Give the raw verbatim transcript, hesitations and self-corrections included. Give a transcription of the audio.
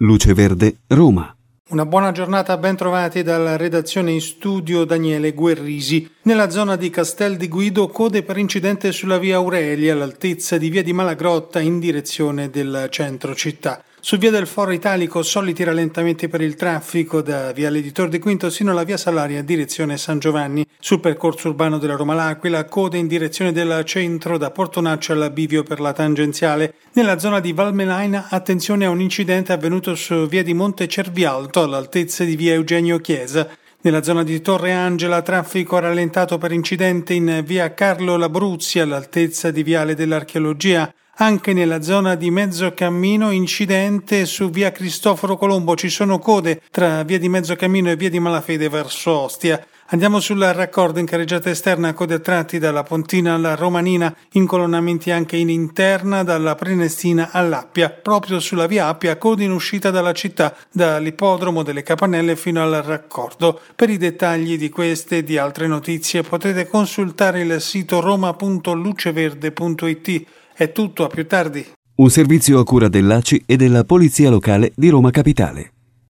Luce Verde, Roma. Una buona giornata, ben trovati dalla redazione in studio Daniele Guerrisi. Nella zona di Castel di Guido, code per incidente sulla via Aurelia all'altezza di via di Malagrotta in direzione del centro città. Su via del Foro Italico soliti rallentamenti per il traffico da viale di Tor di Quinto sino alla via Salaria direzione San Giovanni. Sul percorso urbano della Roma-L'Aquila code in direzione del centro da Portonaccio alla bivio per la tangenziale. Nella zona di Valmelaina attenzione a un incidente avvenuto su via di Monte Cervialto all'altezza di via Eugenio Chiesa. Nella zona di Torre Angela traffico rallentato per incidente in via Carlo Labruzzi all'altezza di viale dell'Archeologia. Anche nella zona di Mezzocammino incidente su via Cristoforo Colombo, ci sono code tra via di Mezzocammino e via di Malafede verso Ostia. Andiamo sul raccordo in carreggiata esterna, code a tratti dalla Pontina alla Romanina, incolonnamenti anche in interna dalla Prenestina all'Appia. Proprio sulla via Appia code in uscita dalla città, dall'ippodromo delle Capannelle fino al raccordo. Per i dettagli di queste e di altre notizie potete consultare il sito roma punto luceverde punto it. È tutto, a più tardi. Un servizio a cura dell'A C I e della Polizia Locale di Roma Capitale.